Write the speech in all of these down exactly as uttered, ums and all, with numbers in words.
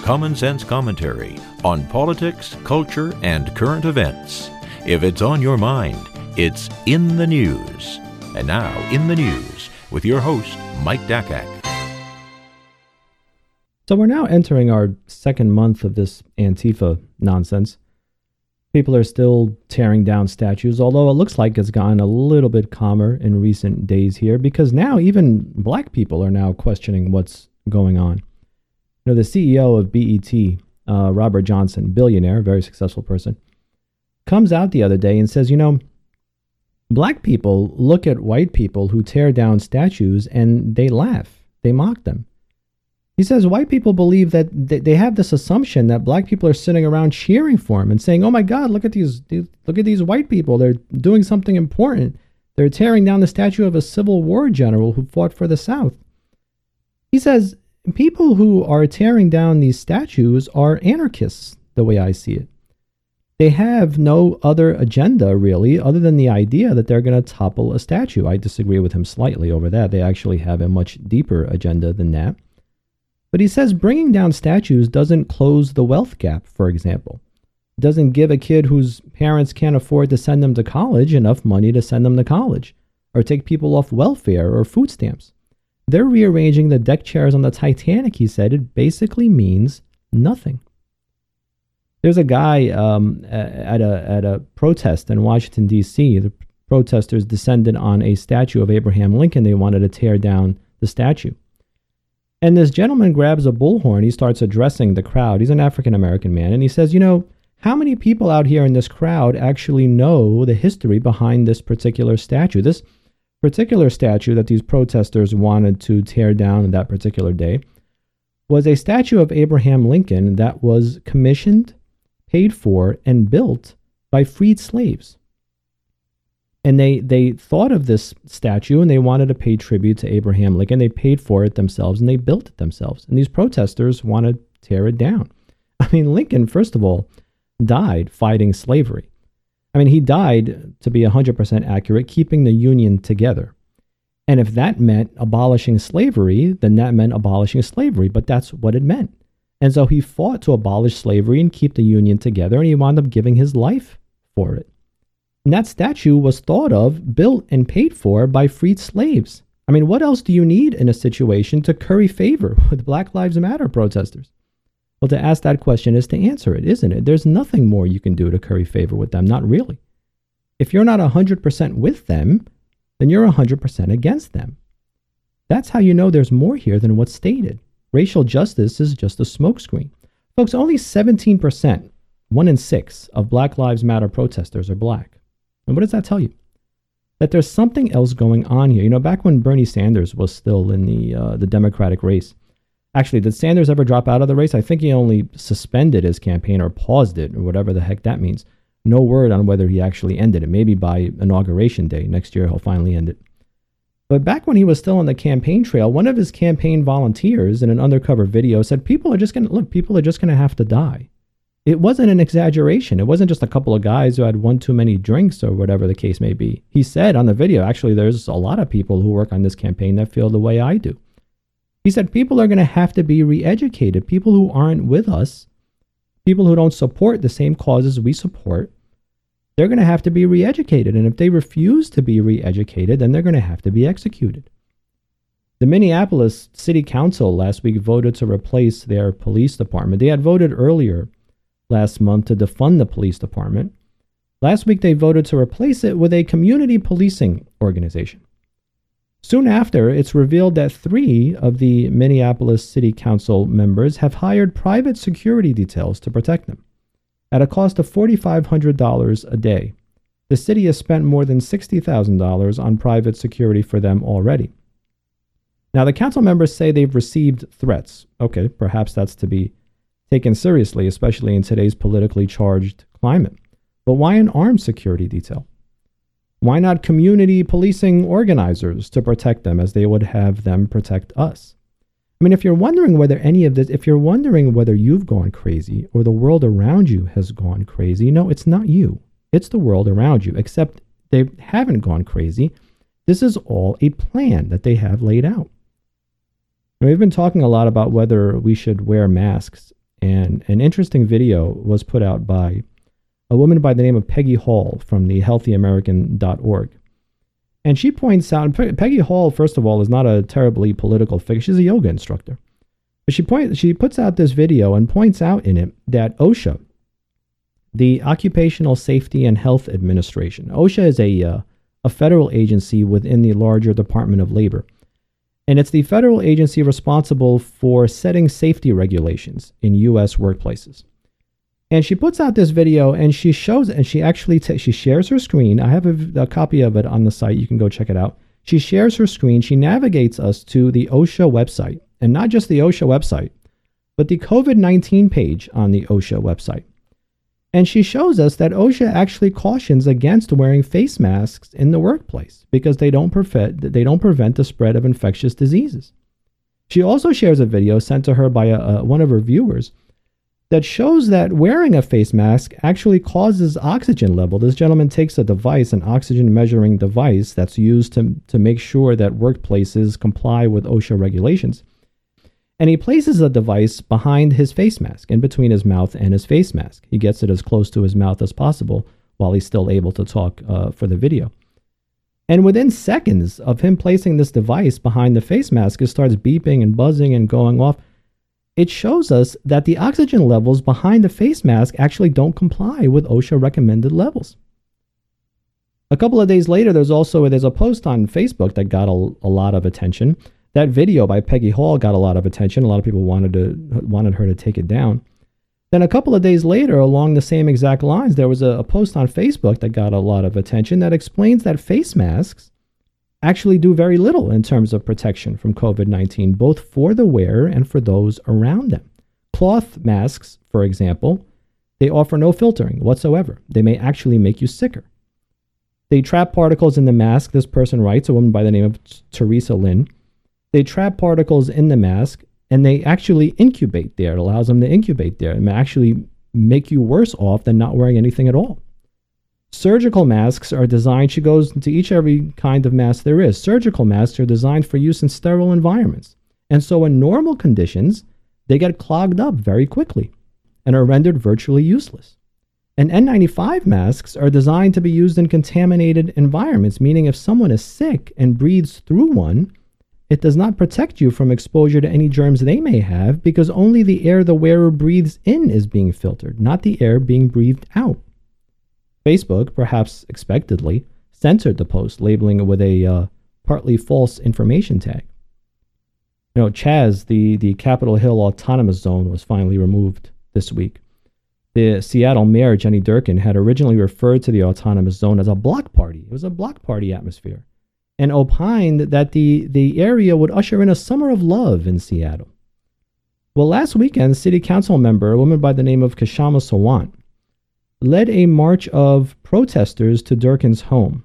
common sense commentary on politics, culture, and current events. If it's on your mind, it's In the News. And now, In the News, with your host, Mike Dakak. So we're now entering our second month of this Antifa nonsense. People are still tearing down statues, although it looks like it's gotten a little bit calmer in recent days here, because now even black people are now questioning what's going on. You know, the C E O of B E T, uh, Robert Johnson, billionaire, very successful person, comes out the other day and says, you know, black people look at white people who tear down statues and they laugh, they mock them. He says white people believe that they have this assumption that black people are sitting around cheering for him and saying, oh my God, look at these, look at these white people. They're doing something important. They're tearing down the statue of a Civil War general who fought for the South. He says people who are tearing down these statues are anarchists, the way I see it. They have no other agenda, really, other than the idea that they're going to topple a statue. I disagree with him slightly over that. They actually have a much deeper agenda than that. But he says bringing down statues doesn't close the wealth gap, for example. It doesn't give a kid whose parents can't afford to send them to college enough money to send them to college, or take people off welfare or food stamps. They're rearranging the deck chairs on the Titanic, he said. It basically means nothing. There's a guy um, at a at a protest in Washington, D C. The protesters descended on a statue of Abraham Lincoln. They wanted to tear down the statue. And this gentleman grabs a bullhorn. He starts addressing the crowd. He's an African-American man. And he says, you know, how many people out here in this crowd actually know the history behind this particular statue? This particular statue that these protesters wanted to tear down that particular day was a statue of Abraham Lincoln that was commissioned, paid for, and built by freed slaves. And they, they thought of this statue and they wanted to pay tribute to Abraham Lincoln. They paid for it themselves and they built it themselves. And these protesters want to tear it down. I mean, Lincoln, first of all, died fighting slavery. I mean, he died, to be one hundred percent accurate, keeping the Union together. And if that meant abolishing slavery, then that meant abolishing slavery. But that's what it meant. And so he fought to abolish slavery and keep the Union together, and he wound up giving his life for it. And that statue was thought of, built, and paid for by freed slaves. I mean, what else do you need in a situation to curry favor with Black Lives Matter protesters? Well, to ask that question is to answer it, isn't it? There's nothing more you can do to curry favor with them, not really. If you're not one hundred percent with them, then you're one hundred percent against them. That's how you know there's more here than what's stated. Racial justice is just a smokescreen. Folks, only seventeen percent, one in six, of Black Lives Matter protesters are black. And what does that tell you? That there's something else going on here. You know, back when Bernie Sanders was still in the uh, the Democratic race, actually, did Sanders ever drop out of the race? I think he only suspended his campaign or paused it or whatever the heck that means. No word on whether he actually ended it. Maybe by Inauguration Day next year, he'll finally end it. But back when he was still on the campaign trail, one of his campaign volunteers in an undercover video said, people are just going to, look, people are just going to have to die. It wasn't an exaggeration. It wasn't just a couple of guys who had one too many drinks or whatever the case may be. He said on the video, actually, there's a lot of people who work on this campaign that feel the way I do. He said people are going to have to be re-educated. People who aren't with us, people who don't support the same causes we support, they're going to have to be re-educated. And if they refuse to be re-educated, then they're going to have to be executed. The Minneapolis City Council last week voted to replace their police department. They had voted earlier last month to defund the police department. Last week, they voted to replace it with a community policing organization. Soon after, it's revealed that three of the Minneapolis City Council members have hired private security details to protect them at a cost of four thousand five hundred dollars a day. The city has spent more than sixty thousand dollars on private security for them already. Now, the council members say they've received threats. Okay, perhaps that's to be taken seriously, especially in today's politically charged climate. But why an armed security detail? Why not community policing organizers to protect them as they would have them protect us? I mean, if you're wondering whether any of this, if you're wondering whether you've gone crazy or the world around you has gone crazy, no, it's not you. It's the world around you, except they haven't gone crazy. This is all a plan that they have laid out. Now, we've been talking a lot about whether we should wear masks and an interesting video was put out by a woman by the name of Peggy Hall from the healthy american dot org. And she points out, and Peggy Hall, first of all, is not a terribly political figure. She's a yoga instructor. But she, point, she puts out this video and points out in it that OSHA, the Occupational Safety and Health Administration, OSHA is a, uh, a federal agency within the larger Department of Labor. And it's the federal agency responsible for setting safety regulations in U S workplaces. And she puts out this video and she shows, and she actually, t- she shares her screen. I have a, a copy of it on the site. You can go check it out. She shares her screen. She navigates us to the OSHA website, and not just the OSHA website, but the COVID nineteen page on the OSHA website. And she shows us that OSHA actually cautions against wearing face masks in the workplace because they don't prevent, they don't prevent the spread of infectious diseases. She also shares a video sent to her by a, a, one of her viewers that shows that wearing a face mask actually causes oxygen level. This gentleman takes a device, an oxygen measuring device that's used to, to make sure that workplaces comply with OSHA regulations. And he places a device behind his face mask, in between his mouth and his face mask. He gets it as close to his mouth as possible while he's still able to talk uh, for the video. And within seconds of him placing this device behind the face mask, it starts beeping and buzzing and going off. It shows us that the oxygen levels behind the face mask actually don't comply with OSHA recommended levels. A couple of days later, there's also there's a post on Facebook that got a, a lot of attention. That video by Peggy Hall got a lot of attention. A lot of people wanted to wanted her to take it down. Then a couple of days later, along the same exact lines, there was a, a post on Facebook that got a lot of attention that explains that face masks actually do very little in terms of protection from COVID nineteen, both for the wearer and for those around them. Cloth masks, for example, they offer no filtering whatsoever. They may actually make you sicker. They trap particles in the mask, this person writes, a woman by the name of Teresa Lynn. They trap particles in the mask, and they actually incubate there. It allows them to incubate there. It may actually make you worse off than not wearing anything at all. Surgical masks are designed, she goes into each every kind of mask there is. Surgical masks are designed for use in sterile environments. And so in normal conditions, they get clogged up very quickly and are rendered virtually useless. And N ninety-five masks are designed to be used in contaminated environments, meaning if someone is sick and breathes through one, it does not protect you from exposure to any germs they may have because only the air the wearer breathes in is being filtered, not the air being breathed out. Facebook, perhaps expectedly, censored the post, labeling it with a uh, partly false information tag. You know, Chaz, the, the Capitol Hill Autonomous Zone, was finally removed this week. The Seattle Mayor, Jenny Durkan, had originally referred to the Autonomous Zone as a block party. It was a block party atmosphere, and opined that the, the area would usher in a summer of love in Seattle. Well, last weekend, City Council member, a woman by the name of Kshama Sawant, led a march of protesters to Durkan's home.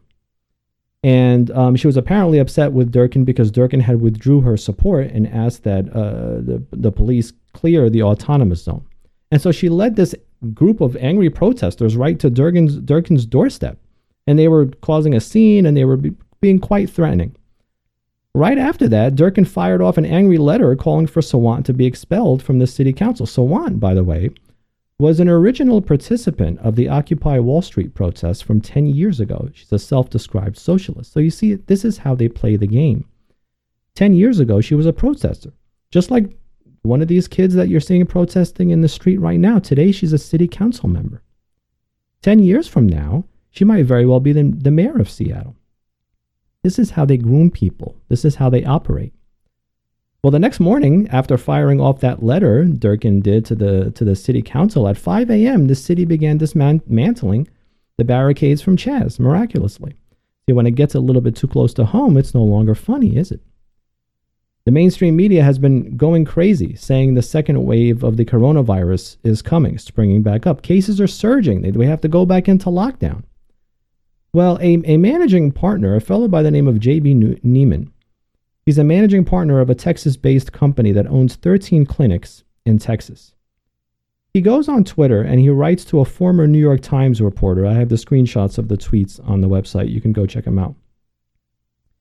And um, she was apparently upset with Durkan because Durkan had withdrew her support and asked that uh, the, the police clear the autonomous zone. And so she led this group of angry protesters right to Durkan's, Durkan's doorstep. And they were causing a scene, and they were be, being quite threatening. Right after that, Durkan fired off an angry letter calling for Sawant to be expelled from the city council. Sawant, by the way, was an original participant of the Occupy Wall Street protests from ten years ago. She's a self-described socialist. So you see, this is how they play the game. ten years ago, she was a protester. Just like one of these kids that you're seeing protesting in the street right now. Today, she's a city council member. ten years from now, she might very well be the, the mayor of Seattle. This is how they groom people. This is how they operate. Well, the next morning, after firing off that letter Durkan did to the to the city council at five a.m., the city began dismantling the barricades from Chaz, miraculously. See, when it gets a little bit too close to home, it's no longer funny, is it? The mainstream media has been going crazy, saying the second wave of the coronavirus is coming, springing back up. Cases are surging. We have to go back into lockdown. Well, a, a managing partner, a fellow by the name of J B Neiman, he's a managing partner of a Texas-based company that owns thirteen clinics in Texas. He goes on Twitter and he writes to a former New York Times reporter. I have the screenshots of the tweets on the website. You can go check them out.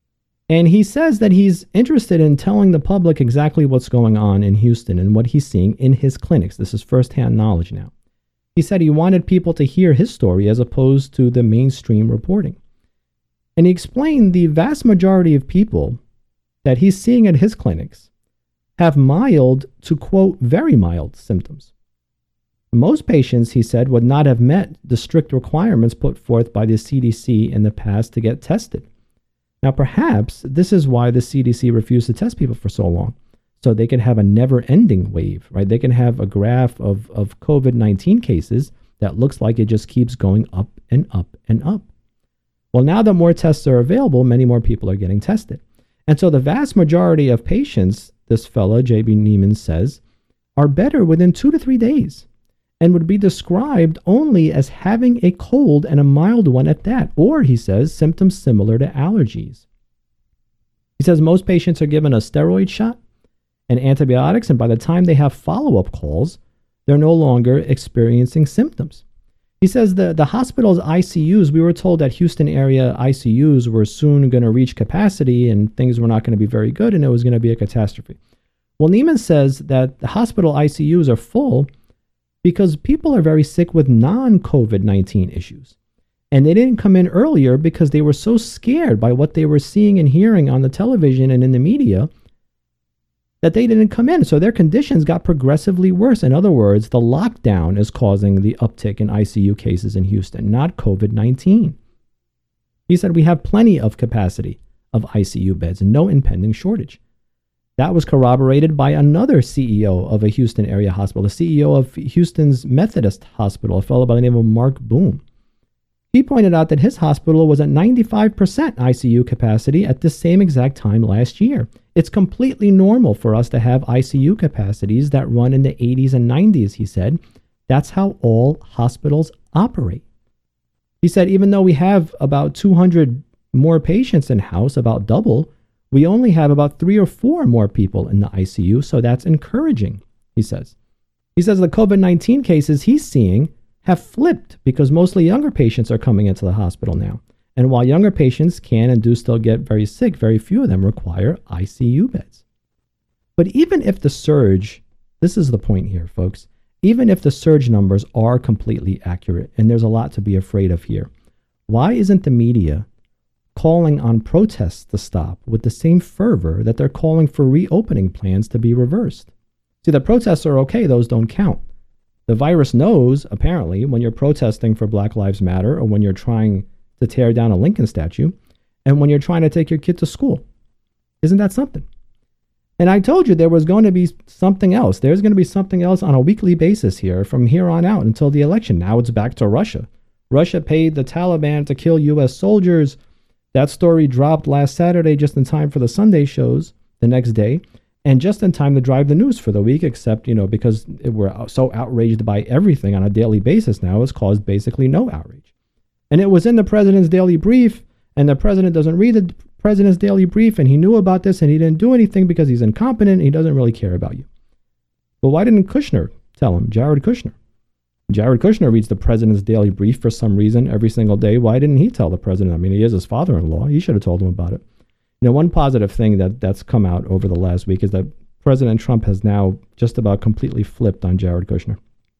And he says that he's interested in telling the public exactly what's going on in Houston and what he's seeing in his clinics. This is firsthand knowledge now. He said he wanted people to hear his story as opposed to the mainstream reporting. And he explained the vast majority of people that he's seeing at his clinics have mild to, quote, very mild symptoms. Most patients, he said, would not have met the strict requirements put forth by the C D C in the past to get tested. Now, perhaps this is why the C D C refused to test people for so long, so they can have a never-ending wave, right? They can have a graph of, of COVID nineteen cases that looks like it just keeps going up and up and up. Well, now that more tests are available, many more people are getting tested. And so the vast majority of patients, this fellow, J B Neiman says, are better within two to three days and would be described only as having a cold and a mild one at that, or, he says, symptoms similar to allergies. He says most patients are given a steroid shot and antibiotics, and by the time they have follow-up calls, they're no longer experiencing symptoms. He says the, the hospital's I C Us, we were told that Houston area I C Us were soon going to reach capacity and things were not going to be very good and it was going to be a catastrophe. Well, Neiman says that the hospital I C Us are full because people are very sick with non-COVID nineteen issues. And they didn't come in earlier because they were so scared by what they were seeing and hearing on the television and in the media that they didn't come in. So their conditions got progressively worse. In other words, the lockdown is causing the uptick in I C U cases in Houston, not COVID nineteen. He said we have plenty of capacity of I C U beds and no impending shortage. That was corroborated by another C E O of a Houston area hospital, the C E O of Houston's Methodist Hospital, a fellow by the name of Mark Boom. He pointed out that his hospital was at ninety-five percent I C U capacity at the same exact time last year. It's completely normal for us to have I C U capacities that run in the eighties and nineties, he said. That's how all hospitals operate. He said even though we have about two hundred more patients in-house, about double, we only have about three or four more people in the I C U, so that's encouraging, he says. He says the COVID nineteen cases he's seeing have flipped because mostly younger patients are coming into the hospital now. And while younger patients can and do still get very sick, very few of them require I C U beds. But even if the surge, this is the point here, folks, even if the surge numbers are completely accurate, and there's a lot to be afraid of here, why isn't the media calling on protests to stop with the same fervor that they're calling for reopening plans to be reversed? See, the protests are okay, those don't count. The virus knows, apparently, when you're protesting for Black Lives Matter or when you're trying to tear down a Lincoln statue and when you're trying to take your kid to school. Isn't that something? And I told you there was going to be something else. There's going to be something else on a weekly basis here from here on out until the election. Now it's back to Russia. Russia paid the Taliban to kill U S soldiers. That story dropped last Saturday just in time for the Sunday shows the next day and just in time to drive the news for the week, except, you know, because we're so outraged by everything on a daily basis now, it's caused basically no outrage. And it was in the president's daily brief, and the president doesn't read the president's daily brief, and he knew about this, and he didn't do anything because he's incompetent, and he doesn't really care about you. But why didn't Kushner tell him, Jared Kushner? Jared Kushner reads the president's daily brief for some reason every single day. Why didn't he tell the president? I mean, he is his father-in-law. He should have told him about it. You know, one positive thing that, that's come out over the last week is that President Trump has now just about completely flipped on Jared Kushner.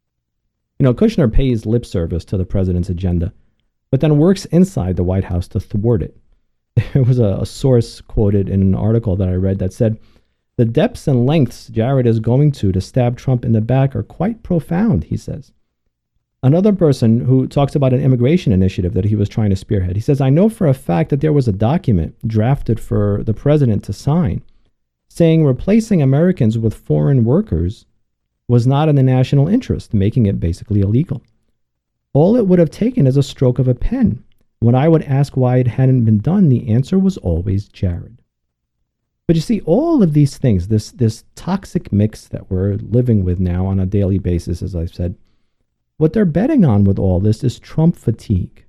You know, Kushner pays lip service to the president's agenda, but then works inside the White House to thwart it. There was a, a source quoted in an article that I read that said, the depths and lengths Jared is going to to stab Trump in the back are quite profound, he says. Another person who talks about an immigration initiative that he was trying to spearhead. He says, I know for a fact that there was a document drafted for the president to sign saying replacing Americans with foreign workers was not in the national interest, making it basically illegal. All it would have taken is a stroke of a pen. When I would ask why it hadn't been done, the answer was always Jared. But you see, all of these things, this, this toxic mix that we're living with now on a daily basis, as I've said, what they're betting on with all this is Trump fatigue.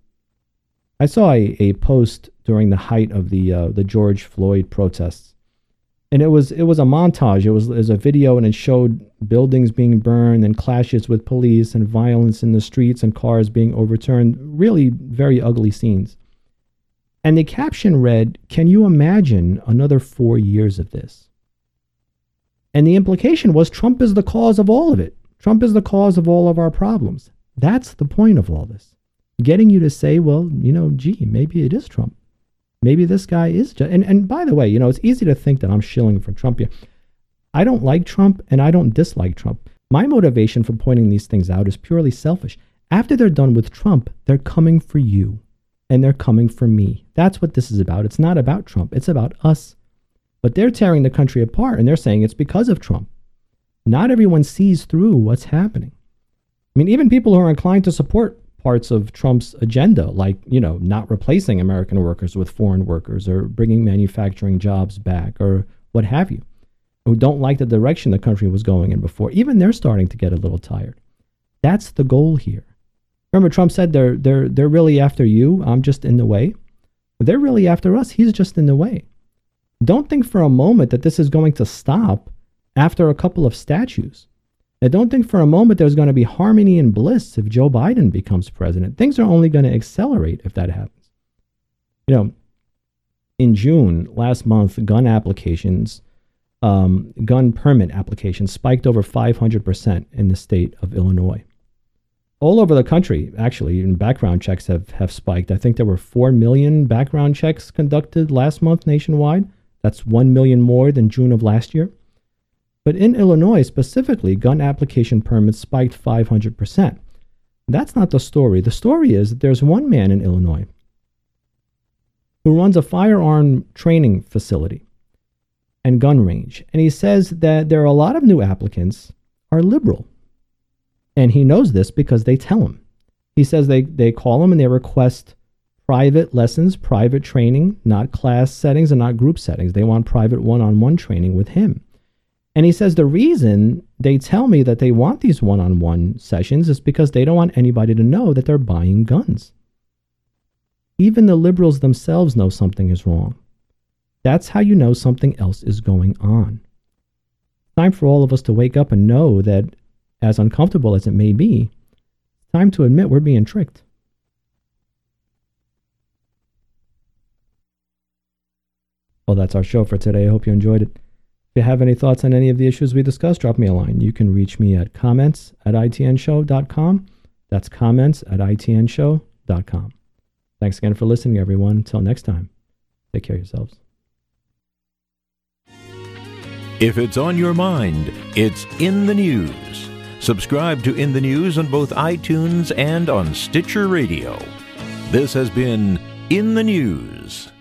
I saw a, a post during the height of the uh, the George Floyd protests, and it was it was a montage. It was, it was a video, and it showed buildings being burned and clashes with police and violence in the streets and cars being overturned. Really very ugly scenes. And the caption read, "Can you imagine another four years of this?" And the implication was Trump is the cause of all of it. Trump is the cause of all of our problems. That's the point of all this. Getting you to say, well, you know, gee, maybe it is Trump. Maybe this guy is just, and, and by the way, you know, it's easy to think that I'm shilling for Trump here. I don't like Trump and I don't dislike Trump. My motivation for pointing these things out is purely selfish. After they're done with Trump, they're coming for you and they're coming for me. That's what this is about. It's not about Trump. It's about us. But they're tearing the country apart and they're saying it's because of Trump. Not everyone sees through what's happening. I mean, even people who are inclined to support parts of Trump's agenda, like, you know, not replacing American workers with foreign workers or bringing manufacturing jobs back or what have you, who don't like the direction the country was going in before, even they're starting to get a little tired. That's the goal here. Remember, Trump said they're they're they're really after you. I'm just in the way. They're really after us. He's just in the way. Don't think for a moment that this is going to stop after a couple of statues. And don't think for a moment there's going to be harmony and bliss if Joe Biden becomes president. Things are only going to accelerate if that happens. You know, in June last month, gun applications, um, gun permit applications spiked over five hundred percent in the state of Illinois. All over the country, actually, even background checks have, have spiked. I think there were four million background checks conducted last month nationwide. That's one million more than June of last year. But in Illinois specifically, gun application permits spiked five hundred percent. That's not the story. The story is that there's one man in Illinois who runs a firearm training facility and gun range. And he says that there are a lot of new applicants are liberal. And he knows this because they tell him. He says they, they call him and they request private lessons, private training, not class settings and not group settings. They want private one-on-one training with him. And he says the reason they tell me that they want these one-on-one sessions is because they don't want anybody to know that they're buying guns. Even the liberals themselves know something is wrong. That's how you know something else is going on. It's time for all of us to wake up and know that, as uncomfortable as it may be, it's time to admit we're being tricked. Well, that's our show for today. I hope you enjoyed it. If you have any thoughts on any of the issues we discussed, drop me a line. You can reach me at comments at I T N show dot com. That's comments at I T N show dot com. Thanks again for listening, everyone. Until next time, take care of yourselves. If it's on your mind, it's in the news. Subscribe to In the News on both iTunes and on Stitcher Radio. This has been In the News.